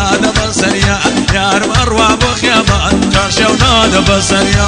ونادى بسريا يار مروى بخيامان جرشة ونادى بسريا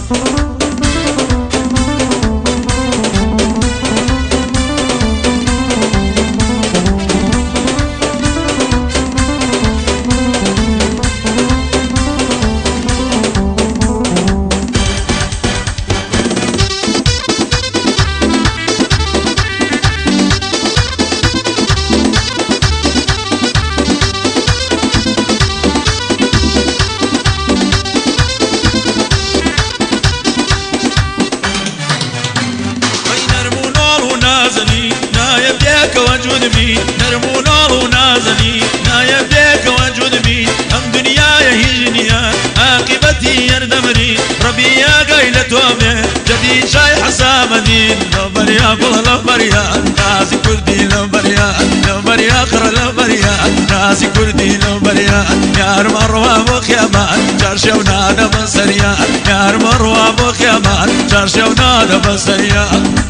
وجود بي نرمو نار ونازني نايا بيك وجود بي ام دنيا يهجنيا عاقبتي يردمري ربي يا قيلة وامي جديد شاي حسامني لو بريا قول لو بريا ناسي كردي لو بريا خر لو بريا ناسي كردي لو بريا يار مروى بخيامان جرشة ونادى بسريا يار مروى بخيامان جرشة ونادى بسريا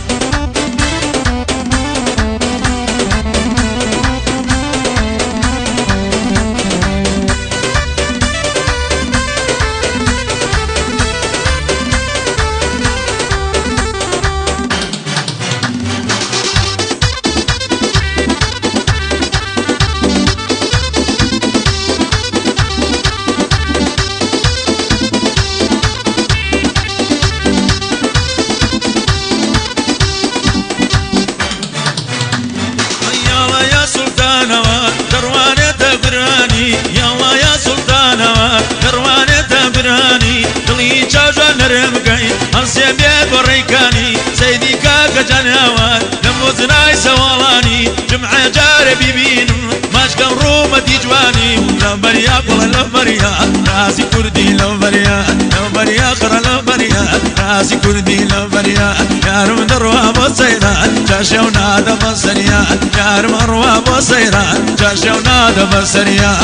هنسي بيك وريكاني سيدي كاكا جناوان لموزناي سوالاني جمعة جاري بيبينو ماشكا روما تيجواني لو بريا قول لو بريا راسي كردي لو بريا خرا لو بريا راسي كردي لو بريا يار مروى بصيران جاشا ونادى بسريا يار مروى بصيران جاشا ونادى بسريا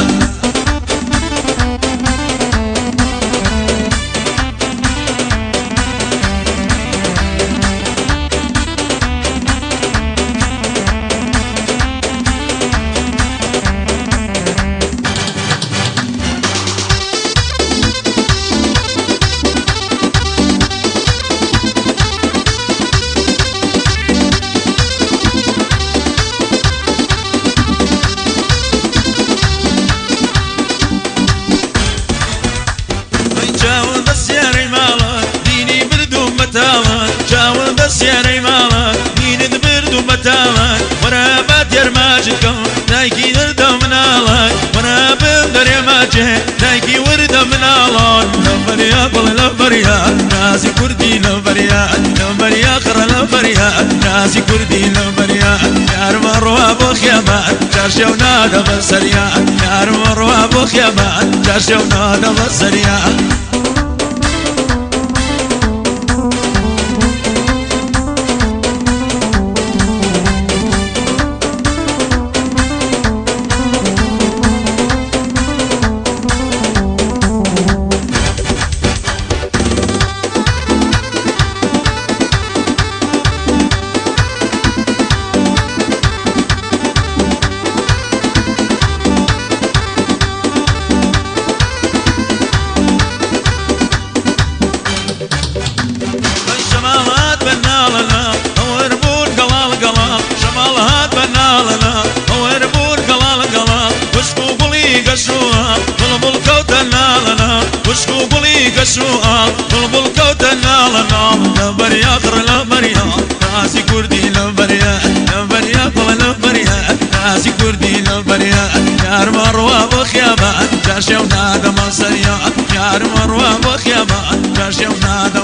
جاول بس يا ريمالا مين دبرد ومتالا ورا بات يرماجكم نايكي ورد من الله ورا بندر يا ماجه نايكي ورد من الله لو بريا قول لو بريا ناسي كردي لو بريا خرا لو بريا ناسي كردي لو بريا يار مروى بخيامان جرشة ونادى بسريا يار مروى بخيامان جرشة ونادى بسريا بلبل كوتنا لنا وشكو قولي كسؤال بلبل كوتنا لنا لبريا خر لبريا ناسي كردي لبريا قول لبريا ناسي كردي لبريا يار مروى بخيامان جرشة ونادى بسريا يار مروى بخيامان جرشة ونادى